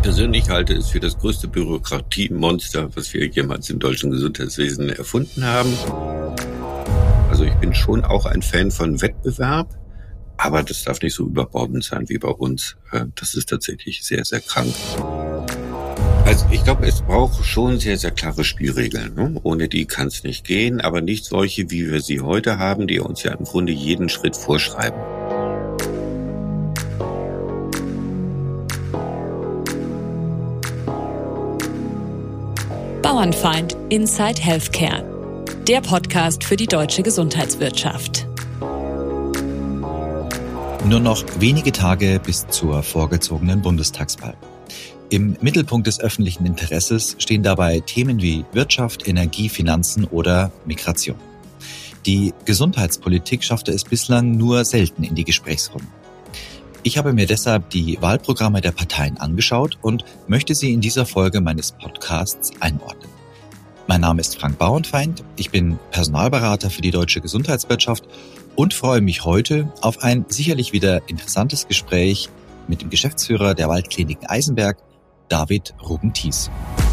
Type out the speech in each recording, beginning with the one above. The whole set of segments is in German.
persönlich halte es für das größte Bürokratiemonster, was wir jemals im deutschen Gesundheitswesen erfunden haben. Also ich bin schon auch ein Fan von Wettbewerb, aber das darf nicht so überbordend sein wie bei uns. Das ist tatsächlich sehr, sehr krank. Also ich glaube, es braucht schon sehr, sehr klare Spielregeln. Ne? Ohne die kann es nicht gehen, aber nicht solche, wie wir sie heute haben, die uns ja im Grunde jeden Schritt vorschreiben. Bauernfeind Inside Healthcare, der Podcast für die deutsche Gesundheitswirtschaft. Nur noch wenige Tage bis zur vorgezogenen Bundestagswahl. Im Mittelpunkt des öffentlichen Interesses stehen dabei Themen wie Wirtschaft, Energie, Finanzen oder Migration. Die Gesundheitspolitik schaffte es bislang nur selten in die Gesprächsrunden. Ich habe mir deshalb die Wahlprogramme der Parteien angeschaut und möchte sie in dieser Folge meines Podcasts einordnen. Mein Name ist Frank Bauernfeind, ich bin Personalberater für die deutsche Gesundheitswirtschaft und freue mich heute auf ein sicherlich wieder interessantes Gespräch mit dem Geschäftsführer der Waldkliniken Eisenberg, David Ruben-Thies.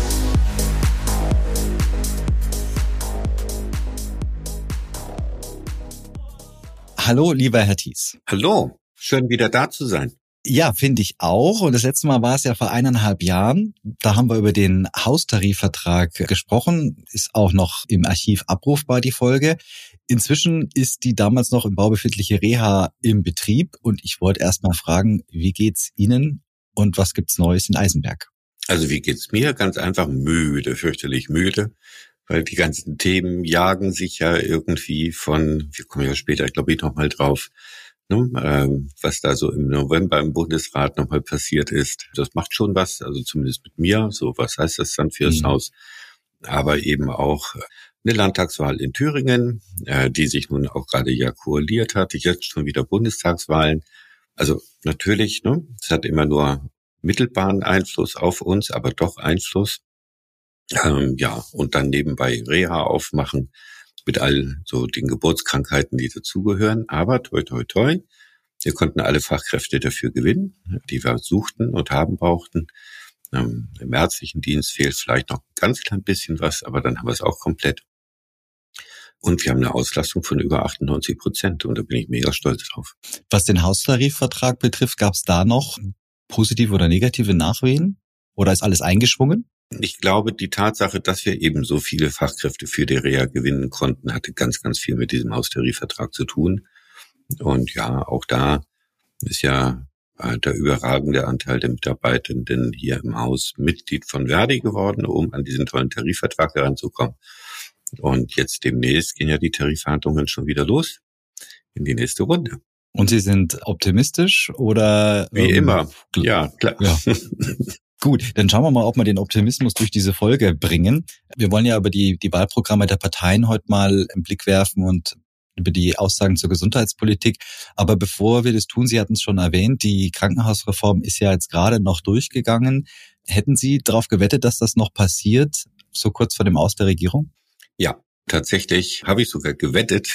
Hallo, lieber Herr Thies. Hallo. Schön, wieder da zu sein. Ja, finde ich auch. Und das letzte Mal war es ja vor 1,5 Jahren. Da haben wir über den Haustarifvertrag gesprochen. Ist auch noch im Archiv abrufbar, die Folge. Inzwischen ist die damals noch im Bau befindliche Reha im Betrieb. Und ich wollte erst mal fragen, wie geht's Ihnen und was gibt's Neues in Eisenberg? Also wie geht's mir? Ganz einfach müde, fürchterlich müde. Weil die ganzen Themen jagen sich ja irgendwie von, wir kommen ja später, glaube ich, nochmal drauf, was da so im November im Bundesrat nochmal passiert ist. Das macht schon was, also zumindest mit mir. So, was heißt das dann fürs Haus? Aber eben auch eine Landtagswahl in Thüringen, die sich nun auch gerade ja koaliert hat. Jetzt schon wieder Bundestagswahlen. Also natürlich, es hat immer nur mittelbaren Einfluss auf uns, aber doch Einfluss. Und dann nebenbei Reha aufmachen mit all so den Geburtskrankheiten, die dazugehören. Aber toi, toi, toi, wir konnten alle Fachkräfte dafür gewinnen, die wir suchten und brauchten. Im ärztlichen Dienst fehlt vielleicht noch ein ganz klein bisschen was, aber dann haben wir es auch komplett. Und wir haben eine Auslastung von über 98% und da bin ich mega stolz drauf. Was den Haustarifvertrag betrifft, gab es da noch positive oder negative Nachwehen? Oder ist alles eingeschwungen? Ich glaube, die Tatsache, dass wir eben so viele Fachkräfte für die Reha gewinnen konnten, hatte ganz, ganz viel mit diesem Haustarifvertrag zu tun. Und ja, auch da ist ja der überragende Anteil der Mitarbeitenden hier im Haus Mitglied von Verdi geworden, um an diesen tollen Tarifvertrag heranzukommen. Und jetzt demnächst gehen ja die Tarifverhandlungen schon wieder los in die nächste Runde. Und Sie sind optimistisch oder? Wie immer, ja, klar. Ja. Gut, dann schauen wir mal, ob wir den Optimismus durch diese Folge bringen. Wir wollen ja über die Wahlprogramme der Parteien heute mal einen Blick werfen und über die Aussagen zur Gesundheitspolitik. Aber bevor wir das tun, Sie hatten es schon erwähnt, die Krankenhausreform ist ja jetzt gerade noch durchgegangen. Hätten Sie darauf gewettet, dass das noch passiert, so kurz vor dem Aus der Regierung? Ja, tatsächlich habe ich sogar gewettet.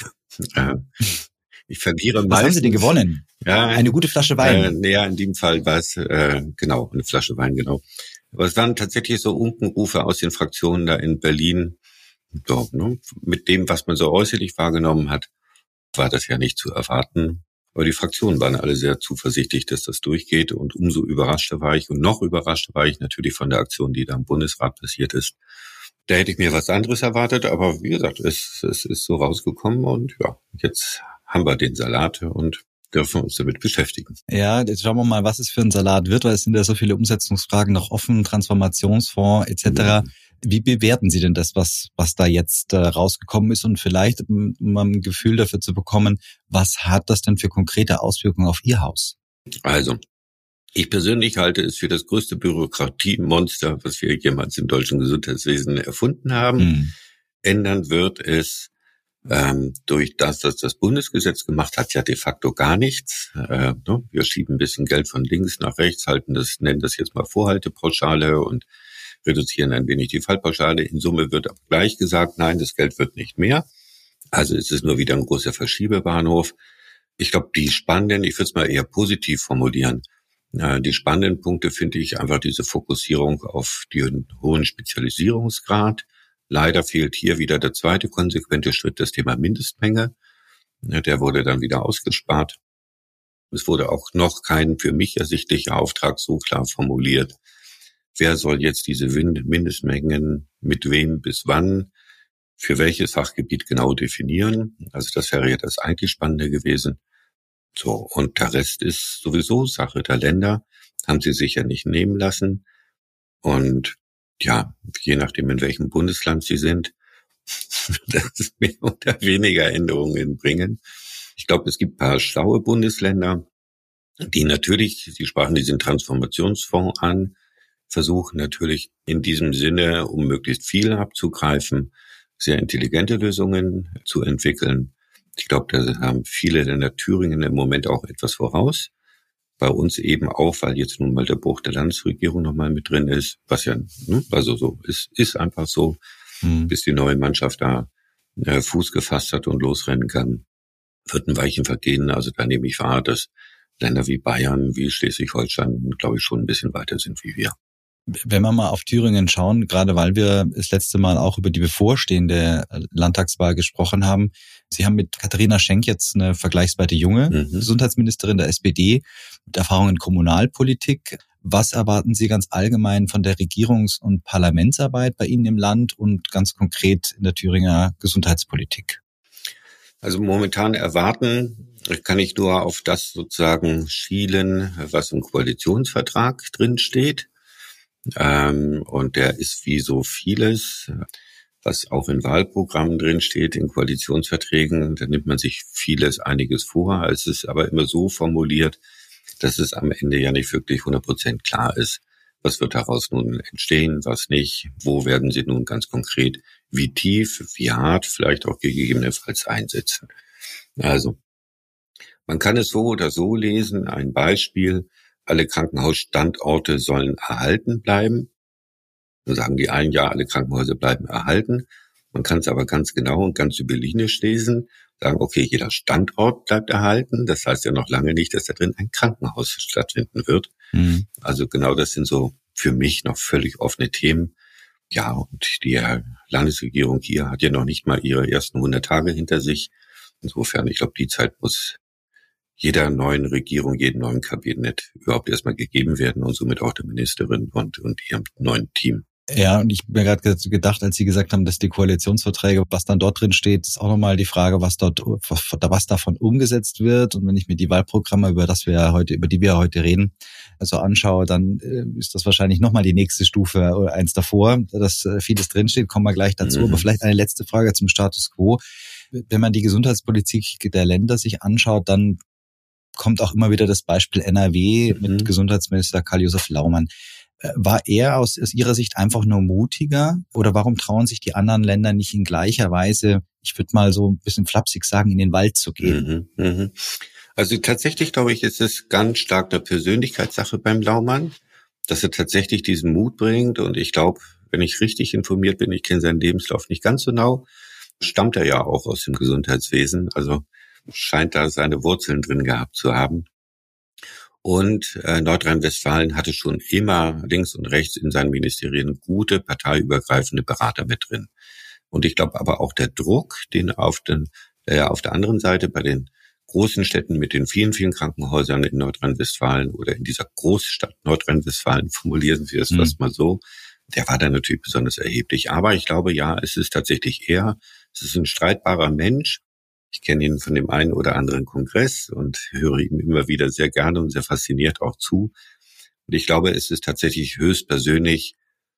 Ich verliere meistens. Was haben Sie denn gewonnen? Ja, eine gute Flasche Wein. In dem Fall war es, genau, eine Flasche Wein, genau. Aber es waren tatsächlich so Unkenrufe aus den Fraktionen da in Berlin. So, mit dem, was man so äußerlich wahrgenommen hat, war das ja nicht zu erwarten. Aber die Fraktionen waren alle sehr zuversichtlich, dass das durchgeht. Und umso überraschter war ich und noch überraschter war ich natürlich von der Aktion, die da im Bundesrat passiert ist. Da hätte ich mir was anderes erwartet, aber wie gesagt, es ist so rausgekommen und ja, jetzt haben wir den Salat und dürfen uns damit beschäftigen. Ja, jetzt schauen wir mal, was es für ein Salat wird, weil es sind ja so viele Umsetzungsfragen noch offen, Transformationsfonds etc. Wie bewerten Sie denn das, was da jetzt rausgekommen ist und vielleicht um ein Gefühl dafür zu bekommen, was hat das denn für konkrete Auswirkungen auf Ihr Haus? Also, ich persönlich halte es für das größte Bürokratiemonster, was wir jemals im deutschen Gesundheitswesen erfunden haben. Ändern wird es durch das Bundesgesetz gemacht hat, ja de facto gar nichts. Wir schieben ein bisschen Geld von links nach rechts, nennen das jetzt mal Vorhaltepauschale und reduzieren ein wenig die Fallpauschale. In Summe wird aber gleich gesagt, nein, das Geld wird nicht mehr. Also es ist nur wieder ein großer Verschiebebahnhof. Ich glaube, die spannenden, ich würde es mal eher positiv formulieren, Die spannenden Punkte finde ich einfach diese Fokussierung auf den hohen Spezialisierungsgrad. Leider fehlt hier wieder der zweite konsequente Schritt, das Thema Mindestmenge. Der wurde dann wieder ausgespart. Es wurde auch noch kein für mich ersichtlicher Auftrag so klar formuliert. Wer soll jetzt diese Mindestmengen mit wem bis wann für welches Fachgebiet genau definieren? Also das wäre ja das eigentlich Spannende gewesen. So, und der Rest ist sowieso Sache der Länder, haben sie sich ja nicht nehmen lassen. Und ja, je nachdem, in welchem Bundesland sie sind, das ist mehr oder weniger Änderungen bringen. Ich glaube, es gibt ein paar schlaue Bundesländer, die natürlich, Sie sprachen diesen Transformationsfonds an, versuchen natürlich in diesem Sinne, um möglichst viel abzugreifen, sehr intelligente Lösungen zu entwickeln. Ich glaube, da haben viele Länder Thüringen im Moment auch etwas voraus. Bei uns eben auch, weil jetzt nun mal der Bruch der Landesregierung nochmal mit drin ist, was ja, also so ist einfach so, bis die neue Mannschaft da Fuß gefasst hat und losrennen kann, wird ein Weilchen vergehen. Also da nehme ich wahr, dass Länder wie Bayern, wie Schleswig-Holstein, glaube ich, schon ein bisschen weiter sind wie wir. Wenn wir mal auf Thüringen schauen, gerade weil wir das letzte Mal auch über die bevorstehende Landtagswahl gesprochen haben. Sie haben mit Katharina Schenk jetzt eine vergleichsweise junge Gesundheitsministerin der SPD mit Erfahrung in Kommunalpolitik. Was erwarten Sie ganz allgemein von der Regierungs- und Parlamentsarbeit bei Ihnen im Land und ganz konkret in der Thüringer Gesundheitspolitik? Also momentan erwarten kann ich nur auf das sozusagen schielen, was im Koalitionsvertrag drin steht. Und der ist wie so vieles, was auch in Wahlprogrammen drin steht, in Koalitionsverträgen. Da nimmt man sich einiges vor. Es ist aber immer so formuliert, dass es am Ende ja nicht wirklich 100% klar ist, was wird daraus nun entstehen, was nicht, wo werden sie nun ganz konkret, wie tief, wie hart, vielleicht auch gegebenenfalls einsetzen. Also, man kann es so oder so lesen. Ein Beispiel: Alle Krankenhausstandorte sollen erhalten bleiben. Dann sagen die einen, ja, alle Krankenhäuser bleiben erhalten. Man kann es aber ganz genau und ganz überlinisch lesen, sagen, okay, jeder Standort bleibt erhalten. Das heißt ja noch lange nicht, dass da drin ein Krankenhaus stattfinden wird. Also genau das sind so für mich noch völlig offene Themen. Ja, und die Landesregierung hier hat ja noch nicht mal ihre ersten 100 Tage hinter sich. Insofern, ich glaube, die Zeit muss jeder neuen Regierung, jedem neuen Kabinett überhaupt erstmal gegeben werden und somit auch der Ministerin und ihrem neuen Team. Ja, und ich habe mir gerade gedacht, als Sie gesagt haben, dass die Koalitionsverträge, was dann dort drin steht, ist auch nochmal die Frage, was davon umgesetzt wird. Und wenn ich mir die Wahlprogramme, über die wir heute reden, also anschaue, dann ist das wahrscheinlich nochmal die nächste Stufe oder eins davor, dass vieles drinsteht, kommen wir gleich dazu. Aber vielleicht eine letzte Frage zum Status quo. Wenn man die Gesundheitspolitik der Länder sich anschaut, dann kommt auch immer wieder das Beispiel NRW mit Gesundheitsminister Karl-Josef Laumann. War er aus Ihrer Sicht einfach nur mutiger oder warum trauen sich die anderen Länder nicht in gleicher Weise, ich würde mal so ein bisschen flapsig sagen, in den Wald zu gehen? Also tatsächlich, glaube ich, ist es ganz stark eine Persönlichkeitssache beim Laumann, dass er tatsächlich diesen Mut bringt. Und ich glaube, wenn ich richtig informiert bin, ich kenne seinen Lebenslauf nicht ganz so genau, stammt er ja auch aus dem Gesundheitswesen. Also scheint da seine Wurzeln drin gehabt zu haben. Und Nordrhein-Westfalen hatte schon immer links und rechts in seinen Ministerien gute parteiübergreifende Berater mit drin. Und ich glaube aber auch der Druck, den auf der anderen Seite bei den großen Städten mit den vielen, vielen Krankenhäusern in Nordrhein-Westfalen oder in dieser Großstadt Nordrhein-Westfalen, formulieren wir es fast mal so, der war dann natürlich besonders erheblich. Aber ich glaube, ja, es ist tatsächlich es ist ein streitbarer Mensch. Ich kenne ihn von dem einen oder anderen Kongress und höre ihm immer wieder sehr gerne und sehr fasziniert auch zu. Und ich glaube, es ist tatsächlich höchstpersönlich,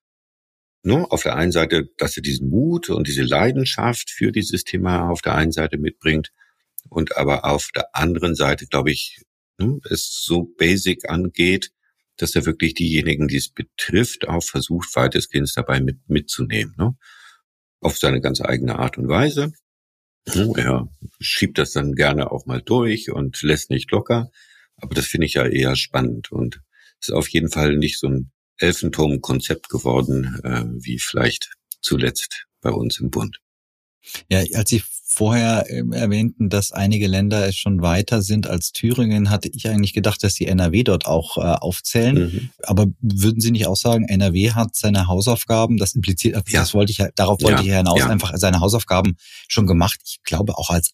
auf der einen Seite, dass er diesen Mut und diese Leidenschaft für dieses Thema auf der einen Seite mitbringt und aber auf der anderen Seite, glaube ich, es so basic angeht, dass er wirklich diejenigen, die es betrifft, auch versucht, weitestgehend dabei mitzunehmen, auf seine ganz eigene Art und Weise. Er schiebt das dann gerne auch mal durch und lässt nicht locker. Aber das finde ich ja eher spannend und ist auf jeden Fall nicht so ein Elfenturm-Konzept geworden, wie vielleicht zuletzt bei uns im Bund. Ja, als Sie vorher erwähnten, dass einige Länder schon weiter sind als Thüringen, hatte ich eigentlich gedacht, dass Sie NRW dort auch aufzählen. Mhm. Aber würden Sie nicht auch sagen, NRW hat seine Hausaufgaben, das impliziert, darauf wollte ich hinaus, einfach seine Hausaufgaben schon gemacht. Ich glaube auch als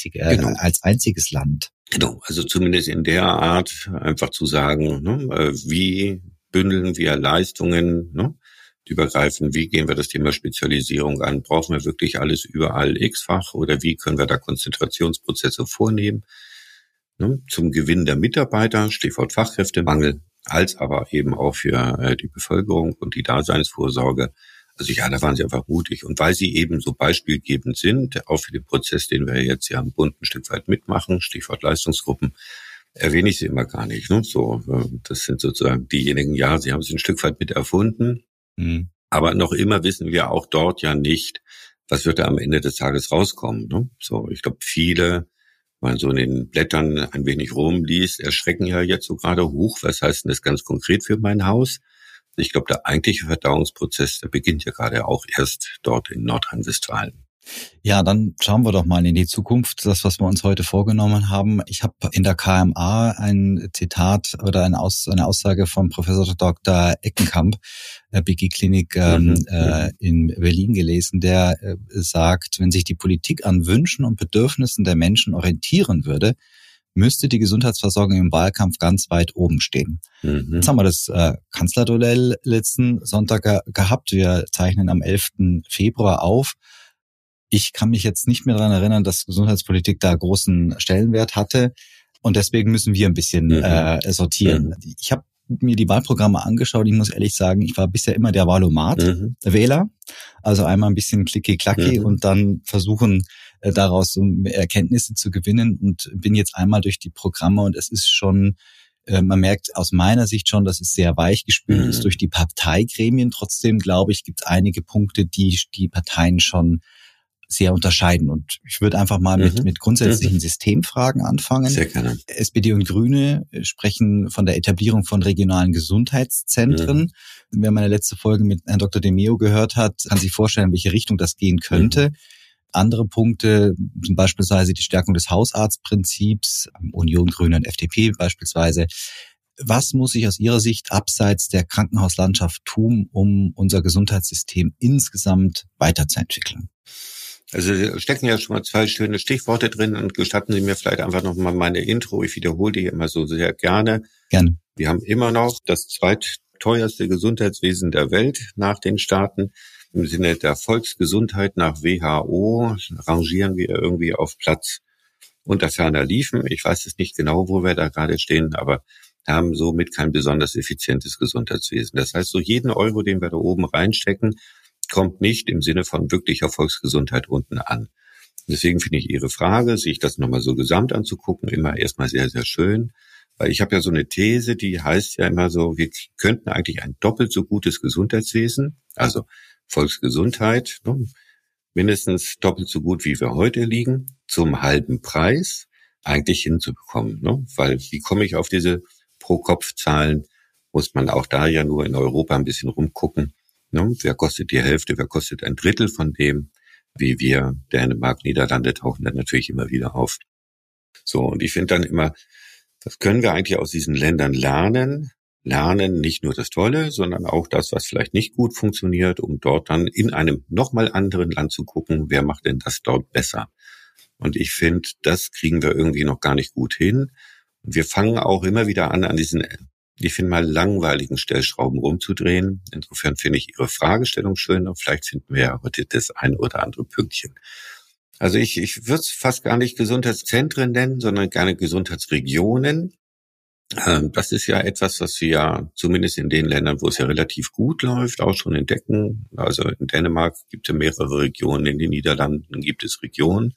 einziges Land. Genau, also zumindest in der Art einfach zu sagen, ne, wie bündeln wir Leistungen, ne, übergreifen, wie gehen wir das Thema Spezialisierung an, brauchen wir wirklich alles überall x-fach oder wie können wir da Konzentrationsprozesse vornehmen, ne, zum Gewinn der Mitarbeiter, Stichwort Fachkräftemangel, als aber eben auch für die Bevölkerung und die Daseinsvorsorge. Also ja, da waren sie einfach mutig. Und weil sie eben so beispielgebend sind, auch für den Prozess, den wir jetzt ja im Bund ein Stück weit mitmachen, Stichwort Leistungsgruppen, erwähne ich sie immer gar nicht. Ne? So, das sind sozusagen diejenigen, ja, sie haben es ein Stück weit mit erfunden. Mhm. Aber noch immer wissen wir auch dort ja nicht, was wird da am Ende des Tages rauskommen. Ne? So, ich glaube, viele, wenn man so in den Blättern ein wenig rumliest, erschrecken ja jetzt so gerade hoch. Was heißt denn das ganz konkret für mein Haus? Ich glaube, der eigentliche Verdauungsprozess, der beginnt ja gerade auch erst dort in Nordrhein-Westfalen. Ja, dann schauen wir doch mal in die Zukunft, das, was wir uns heute vorgenommen haben. Ich habe in der KMA ein Zitat oder eine Aussage von Professor Dr. Eckenkamp, BG Klinik in Berlin gelesen, der sagt, wenn sich die Politik an Wünschen und Bedürfnissen der Menschen orientieren würde, müsste die Gesundheitsversorgung im Wahlkampf ganz weit oben stehen. Mhm. Jetzt haben wir das Kanzlerduell letzten Sonntag gehabt. Wir zeichnen am 11. Februar auf. Ich kann mich jetzt nicht mehr daran erinnern, dass Gesundheitspolitik da großen Stellenwert hatte. Und deswegen müssen wir ein bisschen sortieren. Ich habe mir die Wahlprogramme angeschaut. Ich muss ehrlich sagen, ich war bisher immer der Wahlomat-Wähler. Also einmal ein bisschen klicki-klacki und dann versuchen, daraus so Erkenntnisse zu gewinnen, und bin jetzt einmal durch die Programme, und es ist schon, man merkt aus meiner Sicht schon, dass es sehr weich gespült ist durch die Parteigremien. Trotzdem, glaube ich, gibt es einige Punkte, die die Parteien schon sehr unterscheiden. Und ich würde einfach mal mit grundsätzlichen Systemfragen anfangen. Sehr gerne. SPD und Grüne sprechen von der Etablierung von regionalen Gesundheitszentren. Wer meine letzte Folge mit Herrn Dr. De Meo gehört hat, kann sich vorstellen, in welche Richtung das gehen könnte. Andere Punkte sind beispielsweise die Stärkung des Hausarztprinzips, Union, Grüne und FDP beispielsweise. Was muss sich aus Ihrer Sicht abseits der Krankenhauslandschaft tun, um unser Gesundheitssystem insgesamt weiterzuentwickeln? Also stecken ja schon mal zwei schöne Stichworte drin, und gestatten Sie mir vielleicht einfach noch mal meine Intro. Ich wiederhole die immer so sehr gerne. Gerne. Wir haben immer noch das zweitteuerste Gesundheitswesen der Welt nach den Staaten. Im Sinne der Volksgesundheit nach WHO rangieren wir irgendwie auf Platz unter ferner Liefen. Ich weiß es nicht genau, wo wir da gerade stehen, aber haben somit kein besonders effizientes Gesundheitswesen. Das heißt, so jeden Euro, den wir da oben reinstecken, kommt nicht im Sinne von wirklicher Volksgesundheit unten an. Deswegen finde ich Ihre Frage, sich das nochmal so gesamt anzugucken, immer erstmal sehr, sehr schön. Weil ich habe ja so eine These, die heißt ja immer so, wir könnten eigentlich ein doppelt so gutes Gesundheitswesen, also Volksgesundheit, mindestens doppelt so gut, wie wir heute liegen, zum halben Preis eigentlich hinzubekommen. Weil wie komme ich auf diese Pro-Kopf-Zahlen? Muss man auch da ja nur in Europa ein bisschen rumgucken. Wer kostet die Hälfte, wer kostet ein Drittel von dem, wie wir, Dänemark, Niederlande tauchen dann natürlich immer wieder auf. So, und ich finde dann immer, das können wir eigentlich aus diesen Ländern lernen. Lernen nicht nur das Tolle, sondern auch das, was vielleicht nicht gut funktioniert, um dort dann in einem nochmal anderen Land zu gucken, wer macht denn das dort besser. Und ich finde, das kriegen wir irgendwie noch gar nicht gut hin. Und wir fangen auch immer wieder an diesen, ich finde mal, langweiligen Stellschrauben rumzudrehen. Insofern finde ich Ihre Fragestellung schön, und vielleicht finden wir ja heute das ein oder andere Pünktchen. Also ich würde es fast gar nicht Gesundheitszentren nennen, sondern gerne Gesundheitsregionen. Das ist ja etwas, was wir ja zumindest in den Ländern, wo es ja relativ gut läuft, auch schon entdecken. Also in Dänemark gibt es mehrere Regionen, in den Niederlanden gibt es Regionen,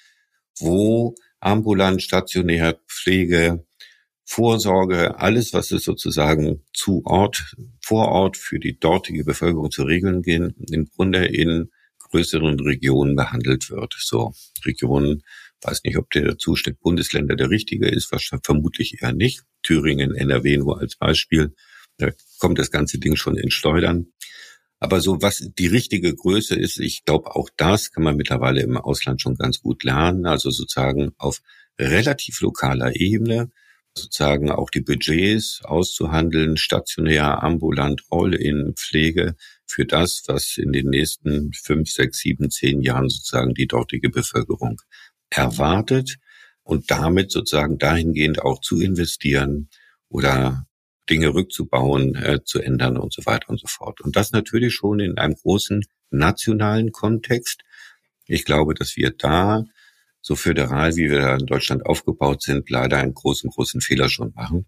wo ambulant, stationär, Pflege, Vorsorge, alles, was es sozusagen vor Ort für die dortige Bevölkerung zu regeln gehen, im Grunde in größeren Regionen behandelt wird. So Regionen, weiß nicht, ob der Zuschnitt Bundesländer der richtige ist, vermutlich eher nicht. Thüringen, NRW nur als Beispiel, da kommt das ganze Ding schon ins Schleudern. Aber so was die richtige Größe ist, ich glaube, auch das kann man mittlerweile im Ausland schon ganz gut lernen. Also sozusagen auf relativ lokaler Ebene sozusagen auch die Budgets auszuhandeln, stationär, ambulant, All-in, Pflege für das, was in den nächsten 5, 6, 7, 10 Jahren sozusagen die dortige Bevölkerung erwartet und damit sozusagen dahingehend auch zu investieren oder Dinge rückzubauen, zu ändern und so weiter und so fort. Und das natürlich schon in einem großen nationalen Kontext. Ich glaube, dass wir da, so föderal wie wir da in Deutschland aufgebaut sind, leider einen großen Fehler schon machen.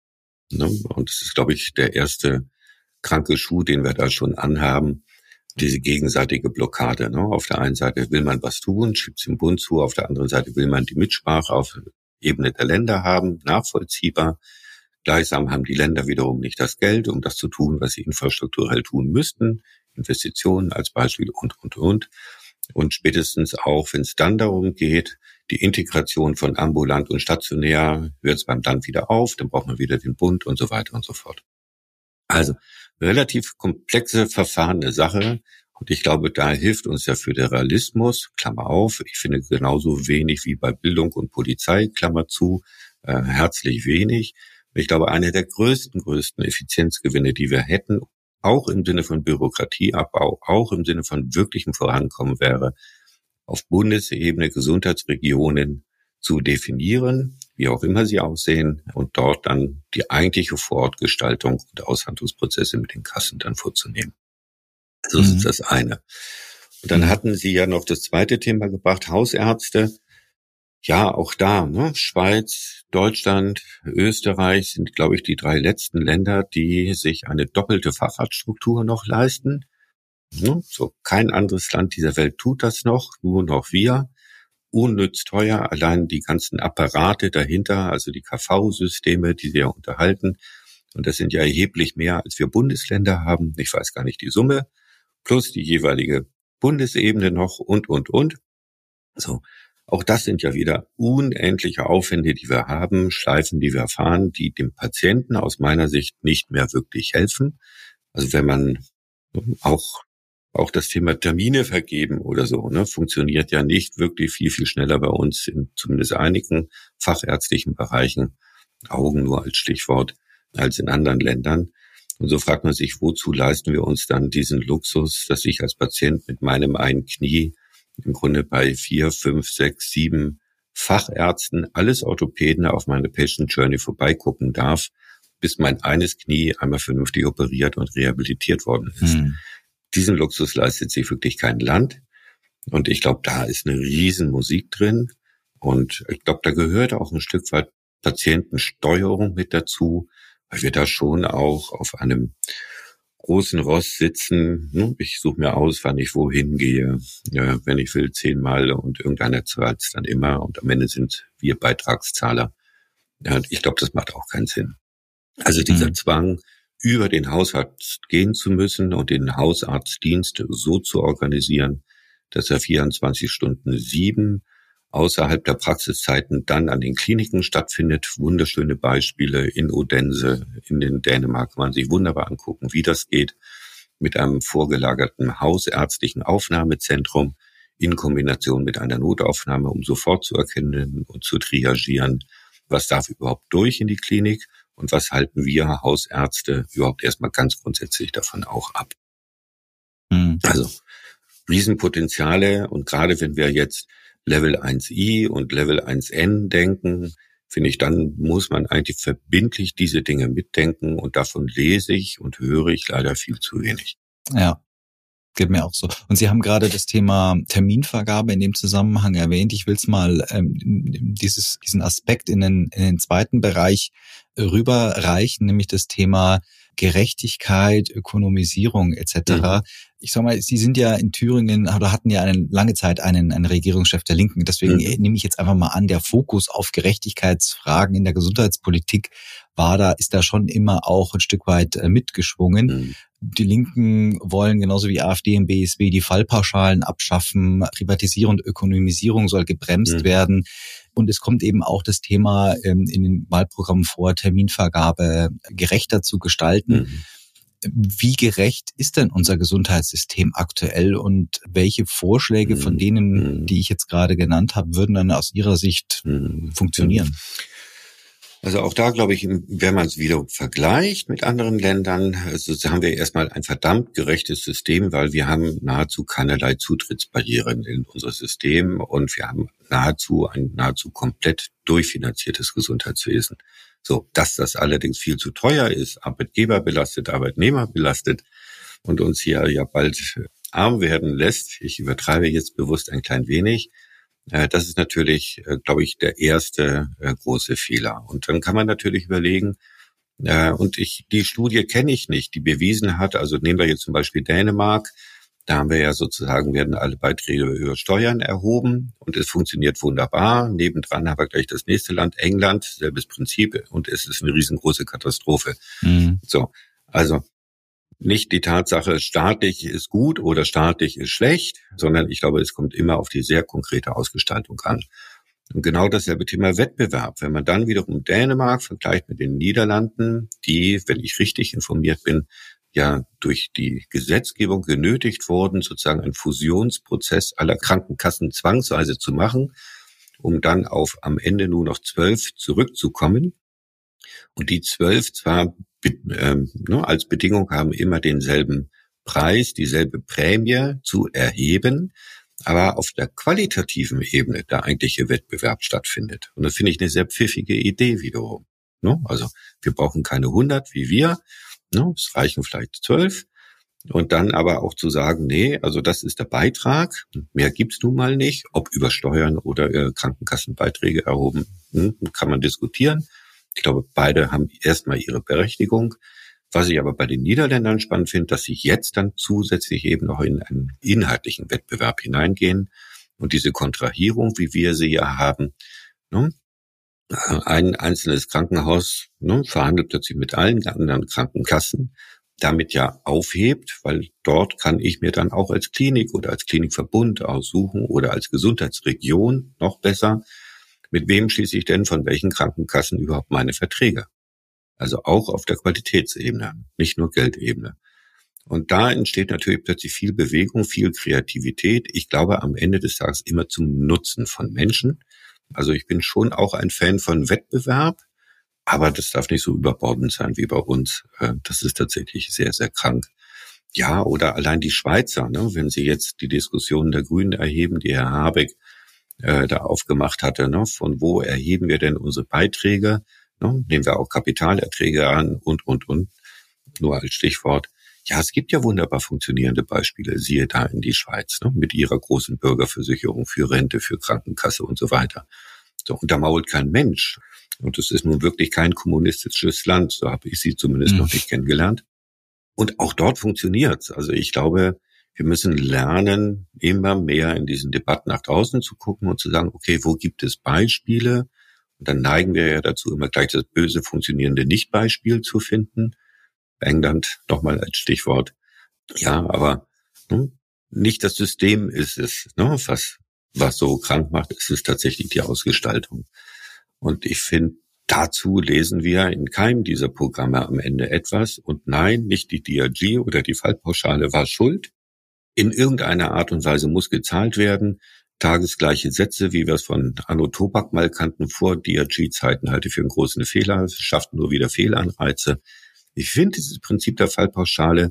Und das ist, glaube ich, der erste kranke Schuh, den wir da schon anhaben, diese gegenseitige Blockade. Auf der einen Seite will man was tun, schiebt es dem Bund zu, auf der anderen Seite will man die Mitsprache auf Ebene der Länder haben, nachvollziehbar. Gleichsam haben die Länder wiederum nicht das Geld, um das zu tun, was sie infrastrukturell tun müssten. Investitionen als Beispiel und. Und spätestens auch, wenn es dann darum geht, die Integration von ambulant und stationär, hört es beim Land wieder auf, dann braucht man wieder den Bund und so weiter und so fort. Also relativ komplexe, verfahrene Sache. Und ich glaube, da hilft uns der Föderalismus, Klammer auf, ich finde genauso wenig wie bei Bildung und Polizei, Klammer zu, herzlich wenig. Ich glaube, einer der größten Effizienzgewinne, die wir hätten, auch im Sinne von Bürokratieabbau, auch im Sinne von wirklichem Vorankommen wäre, auf Bundesebene Gesundheitsregionen zu definieren, wie auch immer sie aussehen, und dort dann die eigentliche Vorortgestaltung und Aushandlungsprozesse mit den Kassen dann vorzunehmen. So ist das eine. Und dann hatten Sie ja noch das zweite Thema gebracht, Hausärzte. Ja, auch da, Schweiz, Deutschland, Österreich sind, glaube ich, die 3 letzten Länder, die sich eine doppelte Facharztstruktur noch leisten. So kein anderes Land dieser Welt tut das noch, nur noch wir. Unnütz teuer, allein die ganzen Apparate dahinter, also die KV-Systeme, die sie ja unterhalten. Und das sind ja erheblich mehr, als wir Bundesländer haben. Ich weiß gar nicht die Summe. Plus die jeweilige Bundesebene noch und. So. Auch das sind ja wieder unendliche Aufwände, die wir haben, Schleifen, die wir fahren, die dem Patienten aus meiner Sicht nicht mehr wirklich helfen. Also wenn man auch das Thema Termine vergeben oder so, funktioniert ja nicht wirklich viel schneller bei uns in zumindest einigen fachärztlichen Bereichen, Augen nur als Stichwort, als in anderen Ländern. Und so fragt man sich, wozu leisten wir uns dann diesen Luxus, dass ich als Patient mit meinem einen Knie im Grunde bei 4, 5, 6, 7 Fachärzten, alles Orthopäden, auf meine Patient Journey vorbeigucken darf, bis mein eines Knie einmal vernünftig operiert und rehabilitiert worden ist. Diesen Luxus leistet sich wirklich kein Land. Und ich glaube, da ist eine Riesenmusik drin. Und ich glaube, da gehört auch ein Stück weit Patientensteuerung mit dazu, weil wir da schon auch auf einem großen Ross sitzen. Ich suche mir aus, wann ich wohin gehe. Wenn ich will, 10-mal und irgendeiner zahlt es dann immer. Und am Ende sind wir Beitragszahler. Ich glaube, das macht auch keinen Sinn. Also dieser Zwang, über den Hausarzt gehen zu müssen und den Hausarztdienst so zu organisieren, dass er 24/7 außerhalb der Praxiszeiten dann an den Kliniken stattfindet. Wunderschöne Beispiele in Odense, in den Dänemark, kann man sich wunderbar angucken, wie das geht, mit einem vorgelagerten hausärztlichen Aufnahmezentrum in Kombination mit einer Notaufnahme, um sofort zu erkennen und zu triagieren, was darf überhaupt durch in die Klinik und was halten wir Hausärzte überhaupt erstmal ganz grundsätzlich davon auch ab. Also Riesenpotenziale, und gerade wenn wir jetzt Level 1i und Level 1n denken, finde ich, dann muss man eigentlich verbindlich diese Dinge mitdenken, und davon lese ich und höre ich leider viel zu wenig. Ja, geht mir auch so. Und Sie haben gerade das Thema Terminvergabe in dem Zusammenhang erwähnt. Ich will es mal diesen Aspekt in den zweiten Bereich rüberreichen, nämlich das Thema Gerechtigkeit, Ökonomisierung etc. Ich sag mal, Sie sind ja in Thüringen oder hatten ja lange Zeit einen Regierungschef der Linken. Deswegen nehme ich jetzt einfach mal an, der Fokus auf Gerechtigkeitsfragen in der Gesundheitspolitik ist da schon immer auch ein Stück weit mitgeschwungen. Die Linken wollen genauso wie AfD und BSW die Fallpauschalen abschaffen. Privatisierung und Ökonomisierung soll gebremst werden. Und es kommt eben auch das Thema in den Wahlprogrammen vor, Terminvergabe gerechter zu gestalten. Wie gerecht ist denn unser Gesundheitssystem aktuell und welche Vorschläge von denen, die ich jetzt gerade genannt habe, würden dann aus Ihrer Sicht funktionieren? Also auch da glaube ich, wenn man es wieder vergleicht mit anderen Ländern, also haben wir erstmal ein verdammt gerechtes System, weil wir haben nahezu keinerlei Zutrittsbarrieren in unser System und wir haben ein nahezu komplett durchfinanziertes Gesundheitswesen. So, dass das allerdings viel zu teuer ist, Arbeitgeber belastet, Arbeitnehmer belastet und uns hier ja bald arm werden lässt, ich übertreibe jetzt bewusst ein klein wenig, das ist natürlich, glaube ich, der erste große Fehler. Und dann kann man natürlich überlegen, die Studie kenne ich nicht, die bewiesen hat, also nehmen wir jetzt zum Beispiel Dänemark, da haben wir ja sozusagen, werden alle Beiträge über Steuern erhoben und es funktioniert wunderbar. Nebendran haben wir gleich das nächste Land, England, selbes Prinzip und es ist eine riesengroße Katastrophe. So, also nicht die Tatsache, staatlich ist gut oder staatlich ist schlecht, sondern ich glaube, es kommt immer auf die sehr konkrete Ausgestaltung an. Und genau dasselbe Thema Wettbewerb. Wenn man dann wiederum Dänemark vergleicht mit den Niederlanden, die, wenn ich richtig informiert bin, ja durch die Gesetzgebung genötigt wurden, sozusagen einen Fusionsprozess aller Krankenkassen zwangsweise zu machen, um dann auf am Ende nur noch 12 zurückzukommen. Und die 12 zwar als Bedingung haben, immer denselben Preis, dieselbe Prämie zu erheben, aber auf der qualitativen Ebene der eigentliche Wettbewerb stattfindet. Und das finde ich eine sehr pfiffige Idee wiederum. Also wir brauchen keine 100 wie wir, es reichen vielleicht 12. Und dann aber auch zu sagen, nee, also das ist der Beitrag, mehr gibt's nun mal nicht, ob über Steuern oder Krankenkassenbeiträge erhoben, kann man diskutieren. Ich glaube, beide haben erstmal ihre Berechtigung. Was ich aber bei den Niederländern spannend finde, dass sie jetzt dann zusätzlich eben noch in einen inhaltlichen Wettbewerb hineingehen und diese Kontrahierung, wie wir sie ja haben, ein einzelnes Krankenhaus verhandelt plötzlich mit allen anderen Krankenkassen, damit ja aufhebt, weil dort kann ich mir dann auch als Klinik oder als Klinikverbund aussuchen oder als Gesundheitsregion noch besser, mit wem schließe ich denn von welchen Krankenkassen überhaupt meine Verträge? Also auch auf der Qualitätsebene, nicht nur Geldebene. Und da entsteht natürlich plötzlich viel Bewegung, viel Kreativität. Ich glaube am Ende des Tages immer zum Nutzen von Menschen. Also ich bin schon auch ein Fan von Wettbewerb, aber das darf nicht so überbordend sein wie bei uns. Das ist tatsächlich sehr, sehr krank. Ja, oder allein die Schweizer, wenn Sie jetzt die Diskussionen der Grünen erheben, die Herr Habeck da aufgemacht hatte, von wo erheben wir denn unsere Beiträge? Nehmen wir auch Kapitalerträge an und, nur als Stichwort. Ja, es gibt ja wunderbar funktionierende Beispiele, siehe da in die Schweiz, mit ihrer großen Bürgerversicherung für Rente, für Krankenkasse und so weiter. So, und da mault kein Mensch. Und es ist nun wirklich kein kommunistisches Land, so habe ich sie zumindest noch nicht kennengelernt. Und auch dort funktioniert's. Also ich glaube, wir müssen lernen, immer mehr in diesen Debatten nach draußen zu gucken und zu sagen, okay, wo gibt es Beispiele? Und dann neigen wir ja dazu, immer gleich das böse funktionierende Nicht-Beispiel zu finden. England nochmal als Stichwort. Ja, aber nicht das System ist es, was so krank macht, es ist tatsächlich die Ausgestaltung. Und ich finde, dazu lesen wir in keinem dieser Programme am Ende etwas. Und nein, nicht die DRG oder die Fallpauschale war schuld. In irgendeiner Art und Weise muss gezahlt werden. Tagesgleiche Sätze, wie wir es von Anno Tobak mal kannten, vor DRG-Zeiten, halte ich für einen großen Fehler. Es schafft nur wieder Fehlanreize. Ich finde dieses Prinzip der Fallpauschale,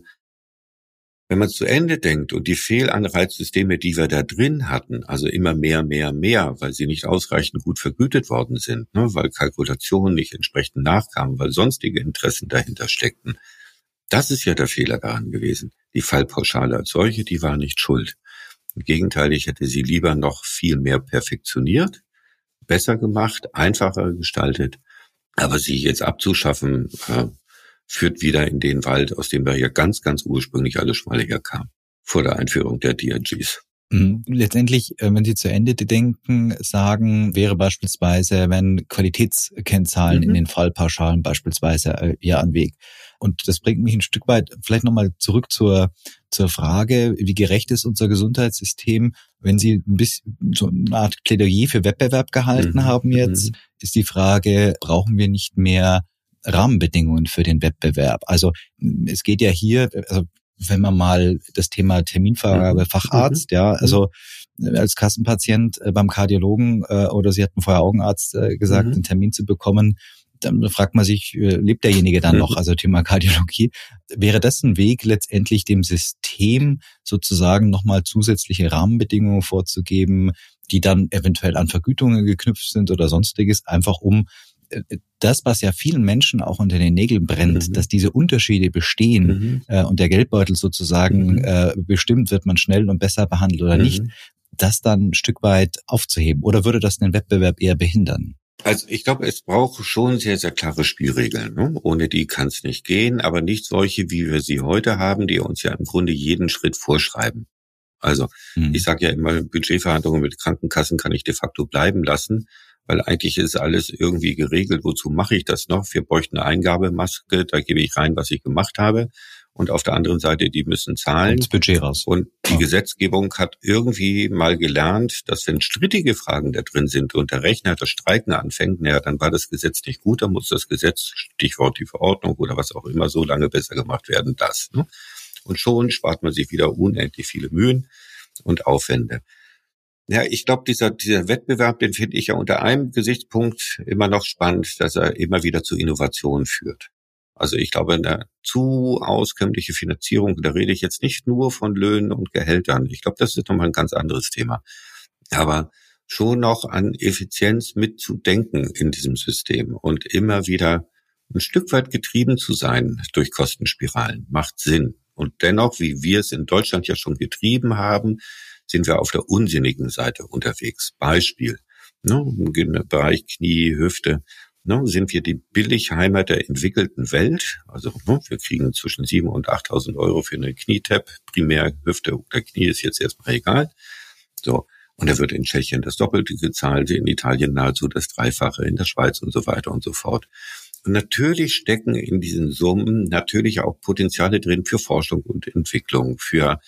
wenn man es zu Ende denkt und die Fehlanreizsysteme, die wir da drin hatten, also immer mehr, weil sie nicht ausreichend gut vergütet worden sind, weil Kalkulationen nicht entsprechend nachkamen, weil sonstige Interessen dahinter steckten. Das ist ja der Fehler daran gewesen. Die Fallpauschale als solche, die war nicht schuld. Im Gegenteil, ich hätte sie lieber noch viel mehr perfektioniert, besser gemacht, einfacher gestaltet. Aber sie jetzt abzuschaffen, führt wieder in den Wald, aus dem wir ja ganz, ganz ursprünglich alle schon mal herkamen, vor der Einführung der DRGs. Letztendlich, wenn Sie zu Ende denken, sagen, wäre beispielsweise, wenn Qualitätskennzahlen in den Fallpauschalen beispielsweise ja ein Weg. Und das bringt mich ein Stück weit vielleicht nochmal zurück zur Frage, wie gerecht ist unser Gesundheitssystem? Wenn Sie ein bisschen so eine Art Plädoyer für Wettbewerb gehalten haben jetzt, ist die Frage, brauchen wir nicht mehr Rahmenbedingungen für den Wettbewerb. Also es geht ja hier, also wenn man mal das Thema Terminvergabe Facharzt, also als Kassenpatient beim Kardiologen oder Sie hatten vorher Augenarzt gesagt, einen Termin zu bekommen, dann fragt man sich, lebt derjenige dann noch? Also Thema Kardiologie. Wäre das ein Weg, letztendlich dem System sozusagen nochmal zusätzliche Rahmenbedingungen vorzugeben, die dann eventuell an Vergütungen geknüpft sind oder sonstiges, einfach um das, was ja vielen Menschen auch unter den Nägeln brennt, dass diese Unterschiede bestehen und der Geldbeutel sozusagen bestimmt, wird man schnell und besser behandelt oder nicht, das dann ein Stück weit aufzuheben? Oder würde das den Wettbewerb eher behindern? Also ich glaube, es braucht schon sehr, sehr klare Spielregeln. Ne? Ohne die kann es nicht gehen, aber nicht solche, wie wir sie heute haben, die uns ja im Grunde jeden Schritt vorschreiben. Also ich sage ja immer, Budgetverhandlungen mit Krankenkassen kann ich de facto bleiben lassen, weil eigentlich ist alles irgendwie geregelt. Wozu mache ich das noch? Wir bräuchten eine Eingabemaske, da gebe ich rein, was ich gemacht habe. Und auf der anderen Seite, die müssen zahlen. Das Budget raus. Und die Gesetzgebung hat irgendwie mal gelernt, dass wenn strittige Fragen da drin sind und der Rechner das Streiken anfängt, dann war das Gesetz nicht gut, dann muss das Gesetz, Stichwort die Verordnung oder was auch immer, so lange besser gemacht werden, das. Ne? Und schon spart man sich wieder unendlich viele Mühen und Aufwände. Ja, ich glaube, dieser Wettbewerb, den finde ich ja unter einem Gesichtspunkt immer noch spannend, dass er immer wieder zu Innovationen führt. Also ich glaube, eine zu auskömmliche Finanzierung, da rede ich jetzt nicht nur von Löhnen und Gehältern. Ich glaube, das ist nochmal ein ganz anderes Thema. Aber schon noch an Effizienz mitzudenken in diesem System und immer wieder ein Stück weit getrieben zu sein durch Kostenspiralen, macht Sinn. Und dennoch, wie wir es in Deutschland ja schon getrieben haben, sind wir auf der unsinnigen Seite unterwegs. Beispiel, im Bereich Knie, Hüfte, sind wir die Billigheimer der entwickelten Welt. Also wir kriegen zwischen 7.000 und 8.000 Euro für eine Knietap. Primär Hüfte oder Knie ist jetzt erstmal egal. So. Und da wird in Tschechien das Doppelte gezahlt, in Italien nahezu das Dreifache, in der Schweiz und so weiter und so fort. Und natürlich stecken in diesen Summen natürlich auch Potenziale drin für Forschung und Entwicklung, für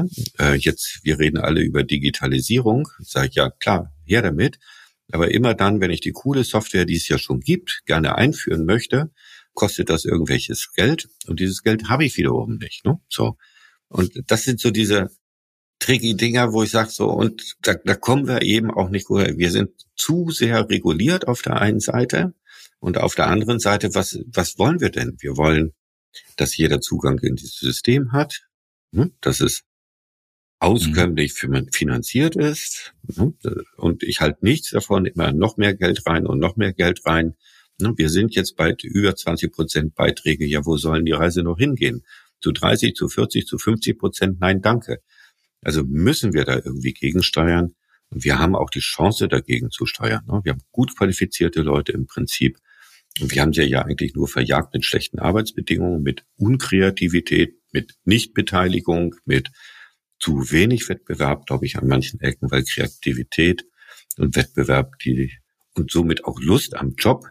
jetzt, wir reden alle über Digitalisierung. Ich sage, ja klar, her damit. Aber immer dann, wenn ich die coole Software, die es ja schon gibt, gerne einführen möchte, kostet das irgendwelches Geld. Und dieses Geld habe ich wiederum nicht. Ne? So. Und das sind so diese tricky Dinger, wo ich sage so, und da kommen wir eben auch nicht gut. Wir sind zu sehr reguliert auf der einen Seite und auf der anderen Seite, was wollen wir denn? Wir wollen, dass jeder Zugang in dieses System hat, dass es auskömmlich finanziert ist, und ich halte nichts davon, immer noch mehr Geld rein und noch mehr Geld rein. Wir sind jetzt bei über 20% Beiträge. Ja, wo sollen die Reise noch hingehen? Zu 30, zu 40, zu 50%? Nein, danke. Also müssen wir da irgendwie gegensteuern. Und wir haben auch die Chance, dagegen zu steuern. Wir haben gut qualifizierte Leute im Prinzip. Und wir haben sie ja eigentlich nur verjagt mit schlechten Arbeitsbedingungen, mit Unkreativität, mit Nichtbeteiligung, mit zu wenig Wettbewerb, glaube ich, an manchen Ecken, weil Kreativität und Wettbewerb und somit auch Lust am Job,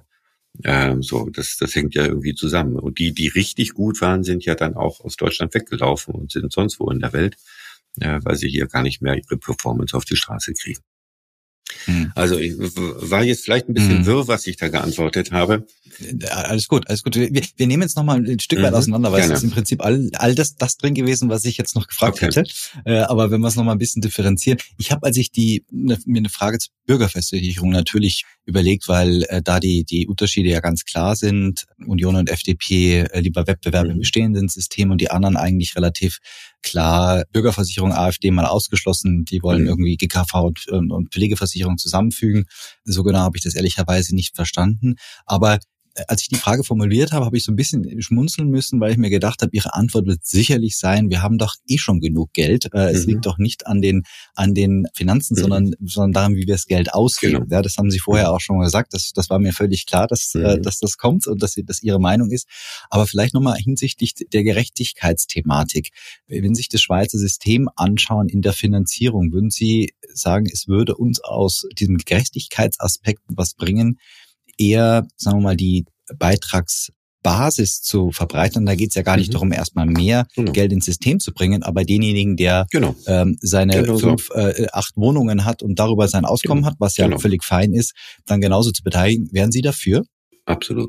das hängt ja irgendwie zusammen. Und die richtig gut waren, sind ja dann auch aus Deutschland weggelaufen und sind sonst wo in der Welt, weil sie hier gar nicht mehr ihre Performance auf die Straße kriegen. Also ich war jetzt vielleicht ein bisschen wirr, was ich da geantwortet habe. Alles gut. Wir nehmen jetzt nochmal ein Stück weit auseinander, weil es ist im Prinzip all das drin gewesen, was ich jetzt noch gefragt hätte. Aber wenn wir es nochmal ein bisschen differenzieren. Ich habe, als ich mir eine Frage zur Bürgerversicherung natürlich überlegt, weil da die Unterschiede ja ganz klar sind. Union und FDP lieber Wettbewerb im bestehenden System und die anderen eigentlich relativ klar. Bürgerversicherung, AfD mal ausgeschlossen. Die wollen irgendwie GKV und Pflegeversicherung zusammenfügen. So genau habe ich das ehrlicherweise nicht verstanden. Aber als ich die Frage formuliert habe, habe ich so ein bisschen schmunzeln müssen, weil ich mir gedacht habe, Ihre Antwort wird sicherlich sein, wir haben doch eh schon genug Geld. Es liegt doch nicht an den Finanzen, sondern daran, wie wir das Geld ausgeben. Genau. Ja, das haben Sie vorher auch schon gesagt. Das war mir völlig klar, dass das kommt und dass Ihre Meinung ist. Aber vielleicht nochmal hinsichtlich der Gerechtigkeitsthematik. Wenn Sie sich das Schweizer System anschauen in der Finanzierung, würden Sie sagen, es würde uns aus diesem Gerechtigkeitsaspekt was bringen, eher, sagen wir mal, die Beitragsbasis zu verbreitern. Da geht es ja gar nicht darum, erstmal mehr Geld ins System zu bringen, aber denjenigen, der seine 8 Wohnungen hat und darüber sein Auskommen hat, was ja völlig fein ist, dann genauso zu beteiligen. Wären Sie dafür? Absolut.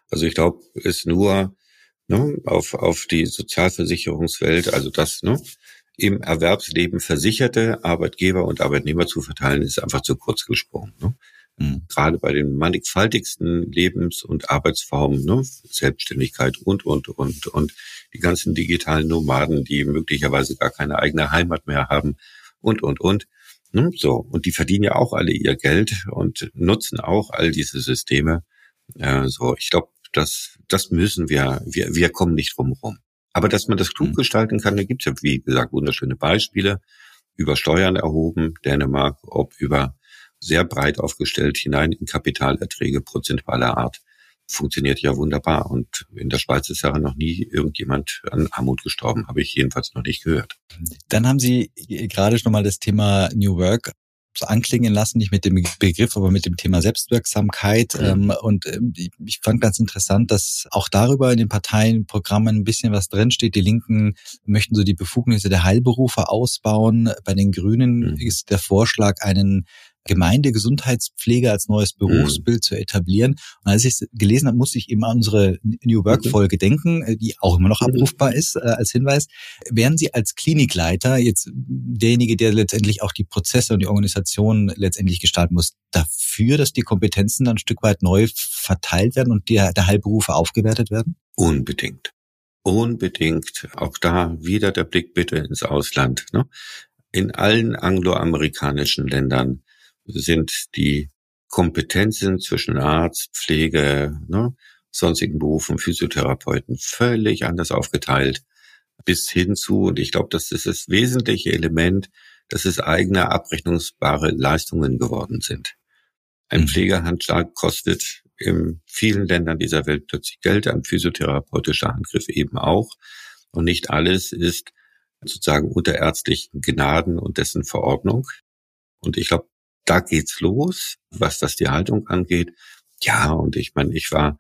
Also ich glaube, es nur auf die Sozialversicherungswelt, also das im Erwerbsleben versicherte Arbeitgeber und Arbeitnehmer zu verteilen, ist einfach zu kurz gesprungen. Gerade bei den mannigfaltigsten Lebens- und Arbeitsformen, Selbstständigkeit und die ganzen digitalen Nomaden, die möglicherweise gar keine eigene Heimat mehr haben und. So, und die verdienen ja auch alle ihr Geld und nutzen auch all diese Systeme. Ich glaube, das müssen wir kommen nicht drum rum. Aber dass man das klug gestalten kann, da gibt's ja, wie gesagt, wunderschöne Beispiele. Über Steuern erhoben, Dänemark, ob über sehr breit aufgestellt hinein in Kapitalerträge prozentualer Art. Funktioniert ja wunderbar. Und in der Schweiz ist ja noch nie irgendjemand an Armut gestorben, habe ich jedenfalls noch nicht gehört. Dann haben Sie gerade schon mal das Thema New Work so anklingen lassen, nicht mit dem Begriff, aber mit dem Thema Selbstwirksamkeit. Ich fand ganz interessant, dass auch darüber in den Parteienprogrammen ein bisschen was drinsteht. Die Linken möchten so die Befugnisse der Heilberufe ausbauen. Bei den Grünen ist der Vorschlag, einen Gemeindegesundheitspflege als neues Berufsbild zu etablieren. Und als ich es gelesen habe, musste ich eben an unsere New Work-Folge denken, die auch immer noch abrufbar ist, als Hinweis. Wären Sie als Klinikleiter jetzt derjenige, der letztendlich auch die Prozesse und die Organisation letztendlich gestalten muss, dafür, dass die Kompetenzen dann ein Stück weit neu verteilt werden und der Heilberufe aufgewertet werden? Unbedingt. Auch da wieder der Blick bitte ins Ausland. In allen angloamerikanischen Ländern sind die Kompetenzen zwischen Arzt, Pflege, sonstigen Berufen, Physiotherapeuten völlig anders aufgeteilt. Bis hin zu, und ich glaube, das ist das wesentliche Element, dass es eigene abrechnungsbare Leistungen geworden sind. Ein Pflegehandschlag kostet in vielen Ländern dieser Welt plötzlich Geld, ein physiotherapeutischer Handgriff eben auch. Und nicht alles ist sozusagen unter ärztlichen Gnaden und dessen Verordnung. Und ich glaube, da geht's los, was das die Haltung angeht. Ja, und ich meine, ich war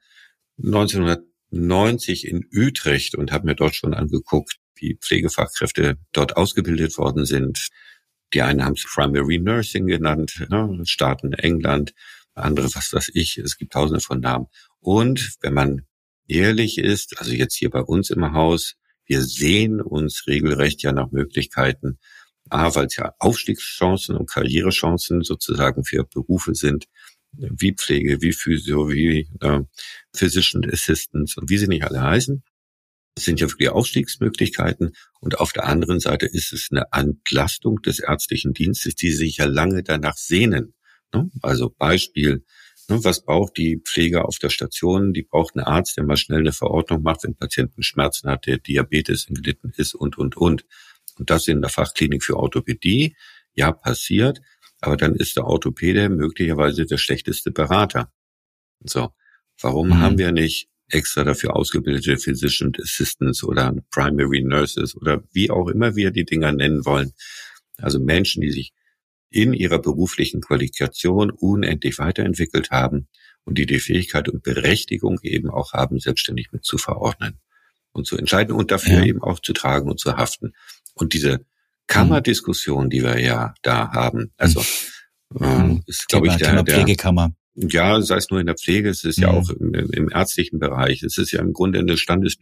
1990 in Utrecht und habe mir dort schon angeguckt, wie Pflegefachkräfte dort ausgebildet worden sind. Die einen haben es Primary Nursing genannt, Staaten England, andere was weiß ich. Es gibt tausende von Namen. Und wenn man ehrlich ist, also jetzt hier bei uns im Haus, wir sehen uns regelrecht ja nach Möglichkeiten, weil es ja Aufstiegschancen und Karrierechancen sozusagen für Berufe sind, wie Pflege, wie Physio, wie Physician Assistants und wie sie nicht alle heißen. Das sind ja wirklich Aufstiegsmöglichkeiten. Und auf der anderen Seite ist es eine Entlastung des ärztlichen Dienstes, die sich ja lange danach sehnen. Also Beispiel, was braucht die Pflege auf der Station? Die braucht einen Arzt, der mal schnell eine Verordnung macht, wenn Patienten Schmerzen hat, der Diabetes gelitten ist und. Und das in der Fachklinik für Orthopädie, ja, passiert. Aber dann ist der Orthopäde möglicherweise der schlechteste Berater. So, warum haben wir nicht extra dafür ausgebildete Physician Assistants oder Primary Nurses oder wie auch immer wir die Dinger nennen wollen? Also Menschen, die sich in ihrer beruflichen Qualifikation unendlich weiterentwickelt haben und die Fähigkeit und Berechtigung eben auch haben, selbstständig mit zu verordnen und zu entscheiden und dafür eben auch zu tragen und zu haften. Und diese Kammerdiskussion, die wir ja da haben, also ist, glaube ich, der Pflegekammer. Ja, sei es nur in der Pflege, es ist ja auch im ärztlichen Bereich, es ist ja im Grunde eine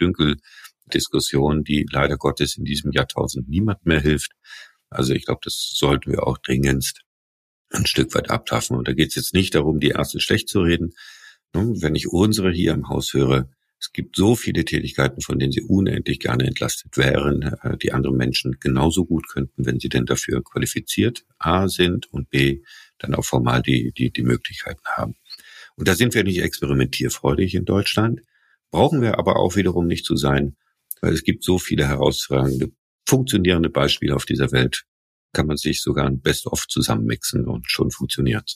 Standesdünkel-Diskussion, die leider Gottes in diesem Jahrtausend niemand mehr hilft. Also ich glaube, das sollten wir auch dringendst ein Stück weit abschaffen. Und da geht es jetzt nicht darum, die Ärzte schlecht zu reden. Wenn ich unsere hier im Haus höre, es gibt so viele Tätigkeiten, von denen sie unendlich gerne entlastet wären, die andere Menschen genauso gut könnten, wenn sie denn dafür qualifiziert A sind und B dann auch formal die Möglichkeiten haben. Und da sind wir nicht experimentierfreudig in Deutschland, brauchen wir aber auch wiederum nicht zu sein, weil es gibt so viele herausragende, funktionierende Beispiele auf dieser Welt, kann man sich sogar ein Best-of zusammenmixen und schon funktioniert's.